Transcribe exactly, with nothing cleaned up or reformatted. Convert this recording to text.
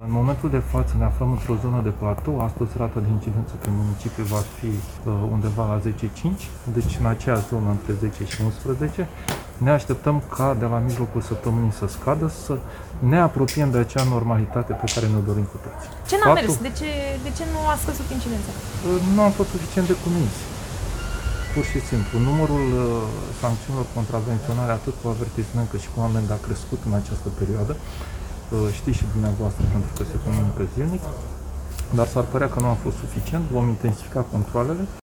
În momentul de față ne aflăm într-o zonă de platou. Astăzi rata de incidență pe municipiu va fi uh, undeva la zece virgulă cinci, deci în acea zonă între zece și unsprezece. Ne așteptăm ca de la mijlocul săptămânii să scadă, să ne apropiem de acea normalitate pe care ne-o dorim cu toții. Ce n-a Faptul, mers? De ce, de ce nu a scăzut incidența? uh, Nu am fost suficient de cuminți. Pur și simplu, numărul uh, sancțiunilor contravenționale, atât cu avertisment cât și cu amendă, a crescut în această perioadă. Uh, știți și dumneavoastră, pentru că se comunică zilnic, dar s-ar părea că nu a fost suficient. Vom intensifica controalele.